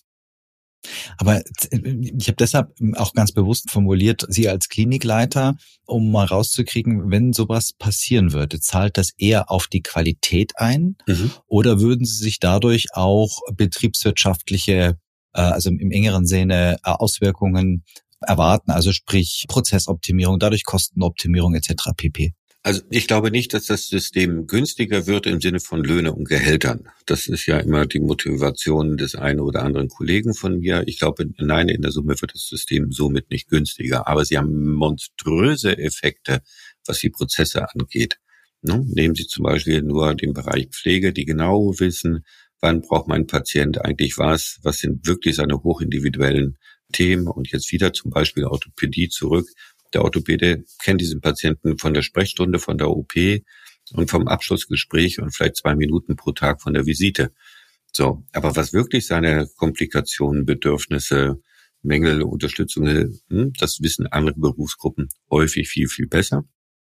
Aber ich habe deshalb auch ganz bewusst formuliert, Sie als Klinikleiter, um mal rauszukriegen, wenn sowas passieren würde, zahlt das eher auf die Qualität ein oder würden Sie sich dadurch auch betriebswirtschaftliche, also im engeren Sinne Auswirkungen erwarten, also sprich Prozessoptimierung, dadurch Kostenoptimierung etc. pp.? Also ich glaube nicht, dass das System günstiger wird im Sinne von Löhne und Gehältern. Das ist ja immer die Motivation des einen oder anderen Kollegen von mir. Ich glaube, nein, in der Summe wird das System somit nicht günstiger. Aber sie haben monströse Effekte, was die Prozesse angeht. Nehmen Sie zum Beispiel nur den Bereich Pflege, die genau wissen, wann braucht mein Patient eigentlich was sind wirklich seine hochindividuellen Themen. Und jetzt wieder zum Beispiel Orthopädie zurück. Der Orthopäde kennt diesen Patienten von der Sprechstunde, von der OP und vom Abschlussgespräch und vielleicht 2 Minuten pro Tag von der Visite. So, aber was wirklich seine Komplikationen, Bedürfnisse, Mängel, Unterstützung, das wissen andere Berufsgruppen häufig viel, viel besser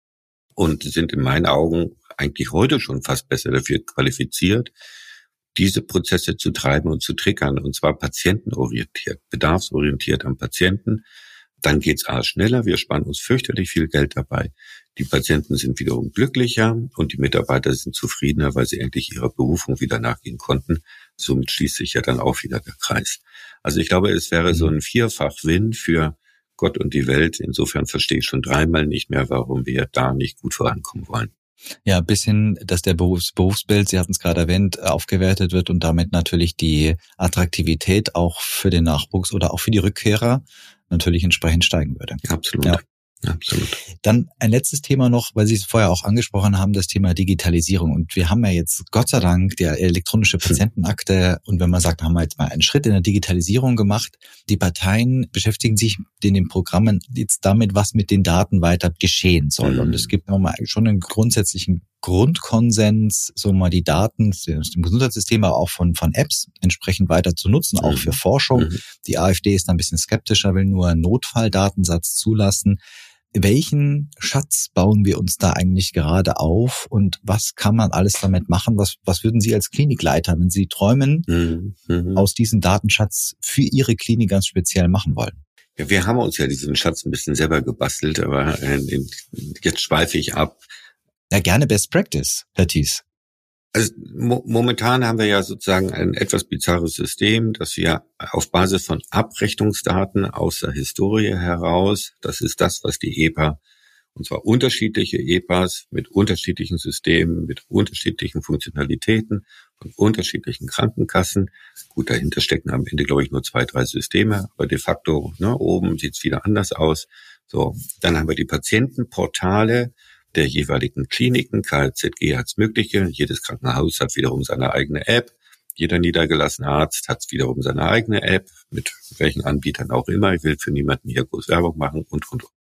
und sind in meinen Augen eigentlich heute schon fast besser dafür qualifiziert, diese Prozesse zu treiben und zu triggern, und zwar patientenorientiert, bedarfsorientiert am Patienten. Dann geht's schneller, wir sparen uns fürchterlich viel Geld dabei. Die Patienten sind wiederum glücklicher und die Mitarbeiter sind zufriedener, weil sie endlich ihrer Berufung wieder nachgehen konnten. Somit schließt sich ja dann auch wieder der Kreis. Also ich glaube, es wäre so ein Vierfach-Win für Gott und die Welt. Insofern verstehe ich schon dreimal nicht mehr, warum wir da nicht gut vorankommen wollen. Ja, bis hin, dass der Berufsbild, Sie hatten es gerade erwähnt, aufgewertet wird und damit natürlich die Attraktivität auch für den Nachwuchs oder auch für die Rückkehrer natürlich entsprechend steigen würde. Absolut. Ja. Absolut. Dann ein letztes Thema noch, weil Sie es vorher auch angesprochen haben, das Thema Digitalisierung. Und wir haben ja jetzt Gott sei Dank die elektronische Patientenakte. Und wenn man sagt, haben wir jetzt mal einen Schritt in der Digitalisierung gemacht. Die Parteien beschäftigen sich in den Programmen jetzt damit, was mit den Daten weiter geschehen soll. Und es gibt nochmal schon einen grundsätzlichen Grundkonsens, so mal die Daten aus dem Gesundheitssystem, aber auch von Apps entsprechend weiter zu nutzen, auch für Forschung. Die AfD ist da ein bisschen skeptischer, will nur einen Notfalldatensatz zulassen. Welchen Schatz bauen wir uns da eigentlich gerade auf und was kann man alles damit machen? Was würden Sie als Klinikleiter, wenn Sie träumen, aus diesem Datenschatz für Ihre Klinik ganz speziell machen wollen? Ja, wir haben uns ja diesen Schatz ein bisschen selber gebastelt, aber jetzt schweife ich ab. Ja, gerne Best Practice, Herr Thies. Also momentan haben wir ja sozusagen ein etwas bizarres System, dass wir auf Basis von Abrechnungsdaten aus der Historie heraus, das ist das, was die EPA, und zwar unterschiedliche EPAs mit unterschiedlichen Systemen, mit unterschiedlichen Funktionalitäten und unterschiedlichen Krankenkassen. Gut, dahinter stecken am Ende, glaube ich, nur 2, 3 Systeme, aber de facto, oben sieht's wieder anders aus. So, dann haben wir die Patientenportale der jeweiligen Kliniken, KZG als mögliche. Jedes Krankenhaus hat wiederum seine eigene App. Jeder niedergelassene Arzt hat wiederum seine eigene App, mit welchen Anbietern auch immer. Ich will für niemanden hier groß Werbung machen und.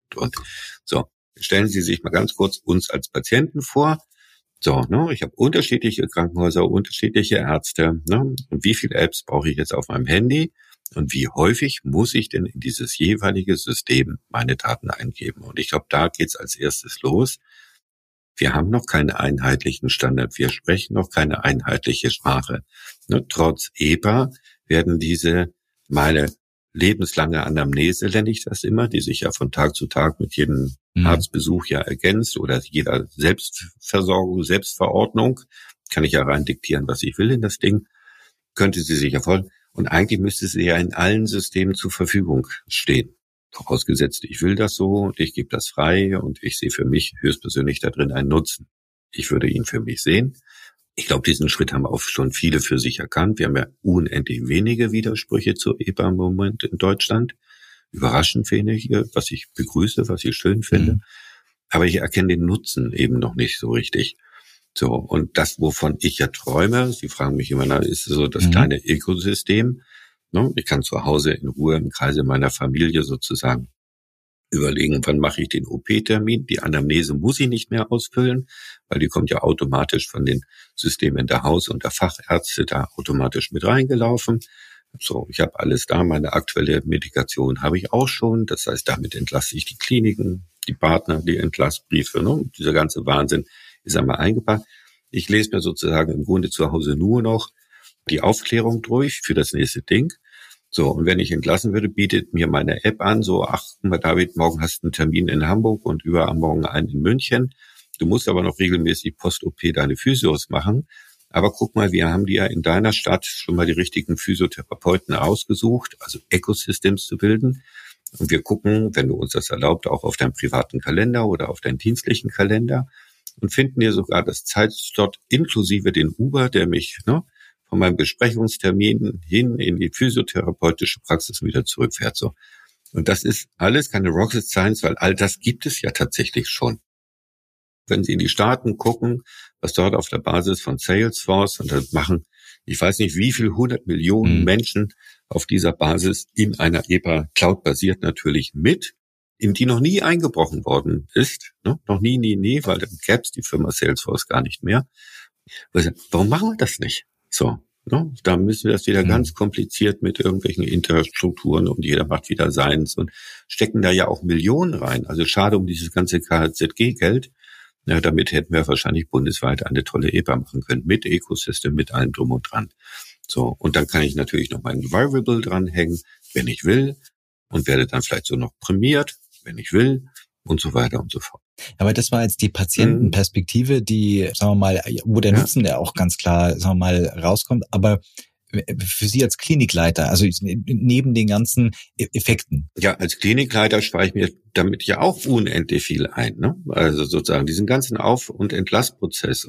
So, stellen Sie sich mal ganz kurz uns als Patienten vor. So, ich habe unterschiedliche Krankenhäuser, unterschiedliche Ärzte. Und wie viele Apps brauche ich jetzt auf meinem Handy? Und wie häufig muss ich denn in dieses jeweilige System meine Daten eingeben? Und ich glaube, da geht's als erstes los. Wir haben noch keinen einheitlichen Standard. Wir sprechen noch keine einheitliche Sprache. Trotz EPA werden meine lebenslange Anamnese, nenne ich das immer, die sich ja von Tag zu Tag mit jedem Arztbesuch ja ergänzt oder jeder Selbstversorgung, Selbstverordnung, kann ich ja rein diktieren, was ich will in das Ding, könnte sie sich erfolgen. Und eigentlich müsste sie ja in allen Systemen zur Verfügung stehen. Vorausgesetzt, ich will das so und ich gebe das frei und ich sehe für mich höchstpersönlich da drin einen Nutzen. Ich würde ihn für mich sehen. Ich glaube, diesen Schritt haben auch schon viele für sich erkannt. Wir haben ja unendlich wenige Widersprüche zur EPA im Moment in Deutschland. Überraschend wenige, was ich begrüße, was ich schön finde. Aber ich erkenne den Nutzen eben noch nicht so richtig. So, und das, wovon ich ja träume, Sie fragen mich immer, ist so das kleine Ökosystem. Ich kann zu Hause in Ruhe im Kreise meiner Familie sozusagen überlegen, wann mache ich den OP-Termin. Die Anamnese muss ich nicht mehr ausfüllen, weil die kommt ja automatisch von den Systemen der Haus- und der Fachärzte da automatisch mit reingelaufen. So, ich habe alles da, meine aktuelle Medikation habe ich auch schon. Das heißt, damit entlasse ich die Kliniken, die Partner, die Entlassbriefe. Dieser ganze Wahnsinn ist einmal eingepackt. Ich lese mir sozusagen im Grunde zu Hause nur noch die Aufklärung durch für das nächste Ding. So, und wenn ich entlassen würde, bietet mir meine App an, so, ach, guck mal, David, morgen hast du einen Termin in Hamburg und übermorgen einen in München. Du musst aber noch regelmäßig Post-OP deine Physios machen. Aber guck mal, wir haben dir in deiner Stadt schon mal die richtigen Physiotherapeuten ausgesucht, also Ecosystems zu bilden. Und wir gucken, wenn du uns das erlaubt, auch auf deinen privaten Kalender oder auf deinen dienstlichen Kalender. und finden dir sogar das Zeitslot inklusive den Uber, der mich von meinem Besprechungstermin hin in die physiotherapeutische Praxis wieder zurückfährt. So. Und das ist alles keine Rocket Science, weil all das gibt es ja tatsächlich schon. Wenn Sie in die Staaten gucken, was dort auf der Basis von Salesforce, und das machen, ich weiß nicht, wie viel 100 Millionen Menschen auf dieser Basis in einer EPA Cloud basiert natürlich mit, in die noch nie eingebrochen worden ist, noch nie, weil dann gäbe es die Firma Salesforce gar nicht mehr. Warum machen wir das nicht? So, da müssen wir das wieder ganz kompliziert mit irgendwelchen Interstrukturen und jeder macht wieder seins und stecken da ja auch Millionen rein. Also schade um dieses ganze KZG-Geld. Ja, damit hätten wir wahrscheinlich bundesweit eine tolle EPA machen können, mit Ecosystem, mit allem drum und dran. So, und dann kann ich natürlich noch meinen Variable dranhängen, wenn ich will, und werde dann vielleicht so noch prämiert, wenn ich will, und so weiter und so fort. Aber das war jetzt die Patientenperspektive, die, sagen wir mal, wo der Nutzen ja auch ganz klar, sagen wir mal, rauskommt. Aber für Sie als Klinikleiter, also neben den ganzen Effekten. Ja, als Klinikleiter spare ich mir damit ja auch unendlich viel ein, Also sozusagen diesen ganzen Auf- und Entlassprozess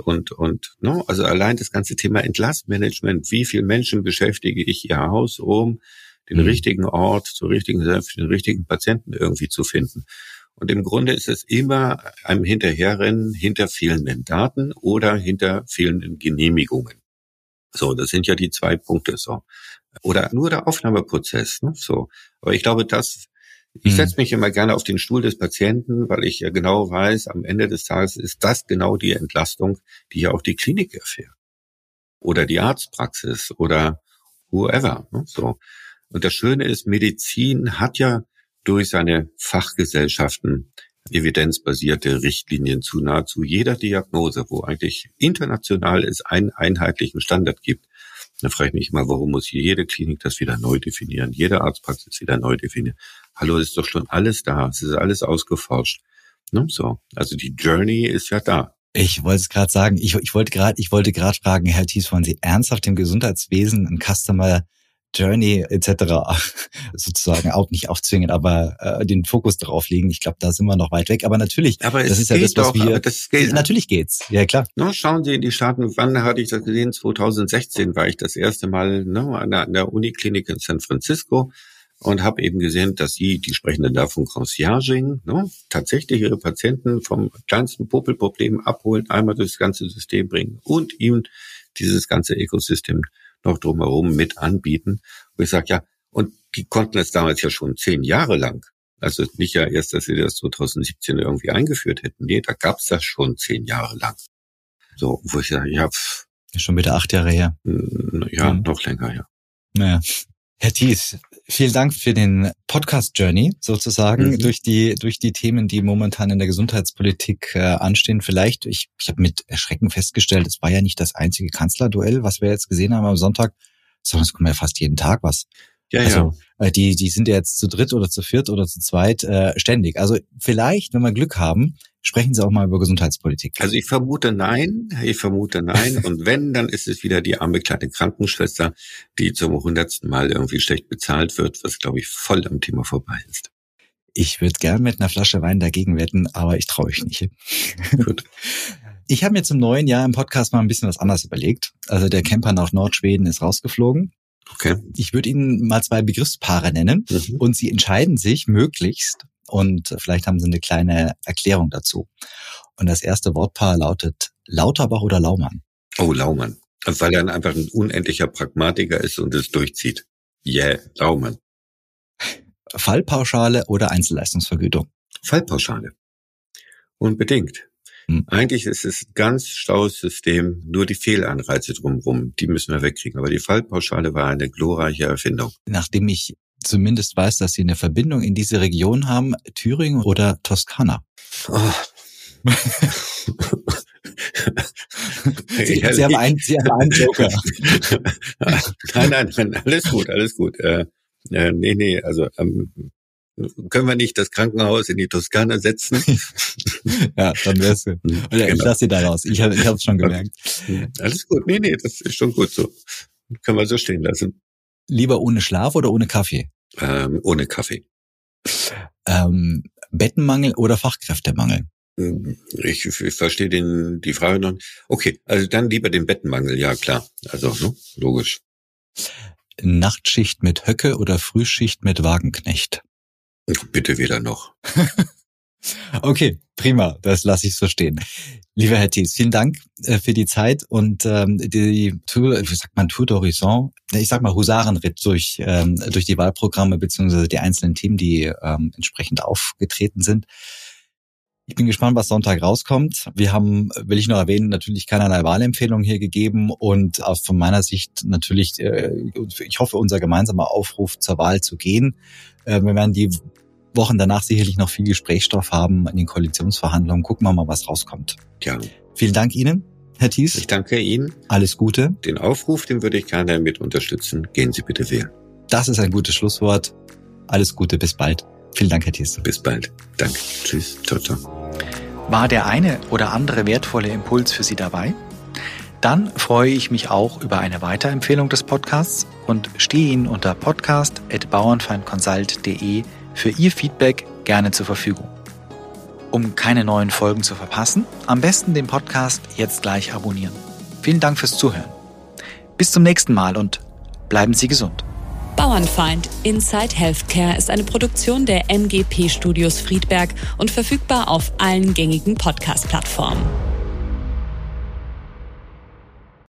also allein das ganze Thema Entlassmanagement, wie viele Menschen beschäftige ich Ihr Haus, um den richtigen Ort für den richtigen Patienten irgendwie zu finden. Und im Grunde ist es immer einem Hinterherrennen hinter fehlenden Daten oder hinter fehlenden Genehmigungen. So, das sind ja die 2 Punkte, so. Oder nur der Aufnahmeprozess, so. Aber ich glaube, ich setze mich immer gerne auf den Stuhl des Patienten, weil ich ja genau weiß, am Ende des Tages ist das genau die Entlastung, die ja auch die Klinik erfährt. Oder die Arztpraxis oder whoever, so. Und das Schöne ist, Medizin hat ja durch seine Fachgesellschaften evidenzbasierte Richtlinien zu nahezu jeder Diagnose, wo eigentlich international es einen einheitlichen Standard gibt. Da frage ich mich immer, warum muss hier jede Klinik das wieder neu definieren, jede Arztpraxis wieder neu definieren? Hallo, ist doch schon alles da, es ist alles ausgeforscht. So, also die Journey ist ja da. Ich wollte es gerade sagen, ich wollte gerade fragen, Herr Thies, wollen Sie ernsthaft im Gesundheitswesen ein Customer Journey etc. sozusagen auch nicht aufzwingen, aber den Fokus darauf legen. Ich glaube, da sind wir noch weit weg. Aber natürlich, aber das ist ja das, was wir... geht. Natürlich geht's, ja klar. Schauen Sie in die Staaten, wann hatte ich das gesehen? 2016 war ich das erste Mal an der Uniklinik in San Francisco und habe eben gesehen, dass die sprechen dann da von Concierging, tatsächlich ihre Patienten vom kleinsten Popelproblem abholen, einmal durchs ganze System bringen und ihm dieses ganze Ökosystem noch drumherum mit anbieten. Und ich sage, ja, und die konnten es damals ja schon 10 Jahre lang. Also nicht ja erst, dass sie das 2017 irgendwie eingeführt hätten. Nee, da gab's das schon 10 Jahre lang. So, wo ich sage, ja, schon wieder 8 Jahre her. Ja, noch länger, ja. Naja. Herr Thies, vielen Dank für den Podcast-Journey sozusagen durch die Themen, die momentan in der Gesundheitspolitik anstehen. Vielleicht, ich habe mit Erschrecken festgestellt, es war ja nicht das einzige Kanzlerduell, was wir jetzt gesehen haben am Sonntag, sondern es kommt ja fast jeden Tag was. Ja, also die sind ja jetzt zu dritt oder zu viert oder zu zweit ständig. Also vielleicht, wenn wir Glück haben, sprechen Sie auch mal über Gesundheitspolitik. Also ich vermute nein. Und wenn, dann ist es wieder die arme kleine Krankenschwester, die zum 100. Mal irgendwie schlecht bezahlt wird, was, glaube ich, voll am Thema vorbei ist. Ich würde gern mit einer Flasche Wein dagegen wetten, aber ich traue mich nicht. Gut. Ich habe mir zum neuen Jahr im Podcast mal ein bisschen was anderes überlegt. Also der Camper nach Nordschweden ist rausgeflogen. Okay. Ich würde Ihnen mal 2 Begriffspaare nennen und Sie entscheiden sich möglichst und vielleicht haben Sie eine kleine Erklärung dazu. Und das erste Wortpaar lautet Lauterbach oder Laumann? Oh, Laumann. Weil er dann einfach ein unendlicher Pragmatiker ist und es durchzieht. Laumann. Fallpauschale oder Einzelleistungsvergütung? Fallpauschale. Unbedingt. Eigentlich ist es ein ganz schlaues System, nur die Fehlanreize drumherum, die müssen wir wegkriegen. Aber die Fallpauschale war eine glorreiche Erfindung. Nachdem ich zumindest weiß, dass Sie eine Verbindung in diese Region haben, Thüringen oder Toskana? Oh. Sie haben einen Joker. Nein, alles gut. Nee, also können wir nicht das Krankenhaus in die Toskana setzen? Ja, dann wär's. Ja, genau. Ich lasse Sie da raus. Ich habe es schon gemerkt. Alles gut. Nee, das ist schon gut so. Können wir so stehen lassen. Lieber ohne Schlaf oder ohne Kaffee? Ohne Kaffee. Bettenmangel oder Fachkräftemangel? Ich verstehe die Frage noch. Okay, also dann lieber den Bettenmangel, ja klar. Also, logisch. Nachtschicht mit Höcke oder Frühschicht mit Wagenknecht? Bitte weder noch. Okay, prima, das lasse ich so stehen. Lieber Herr Thies, vielen Dank für die Zeit und die Tour, wie sagt man, Tour d'Horizon, ich sag mal Husarenritt durch die Wahlprogramme beziehungsweise die einzelnen Themen, die entsprechend aufgetreten sind. Ich bin gespannt, was Sonntag rauskommt. Wir haben, will ich noch erwähnen, natürlich keinerlei Wahlempfehlung hier gegeben und auch von meiner Sicht natürlich, ich hoffe, unser gemeinsamer Aufruf zur Wahl zu gehen. Wir werden die Wochen danach sicherlich noch viel Gesprächsstoff haben in den Koalitionsverhandlungen. Gucken wir mal, was rauskommt. Ja. Vielen Dank Ihnen, Herr Thies. Ich danke Ihnen. Alles Gute. Den Aufruf, den würde ich gerne mit unterstützen. Gehen Sie bitte wählen. Das ist ein gutes Schlusswort. Alles Gute, bis bald. Vielen Dank, Herr Thies. Bis bald. Danke. Tschüss. Ciao, ciao. War der eine oder andere wertvolle Impuls für Sie dabei? Dann freue ich mich auch über eine Weiterempfehlung des Podcasts und stehe Ihnen unter podcast@bauernfeindconsult.de für Ihr Feedback gerne zur Verfügung. Um keine neuen Folgen zu verpassen, am besten den Podcast jetzt gleich abonnieren. Vielen Dank fürs Zuhören. Bis zum nächsten Mal und bleiben Sie gesund. Bauernfeind Inside Healthcare ist eine Produktion der MGP Studios Friedberg und verfügbar auf allen gängigen Podcast-Plattformen.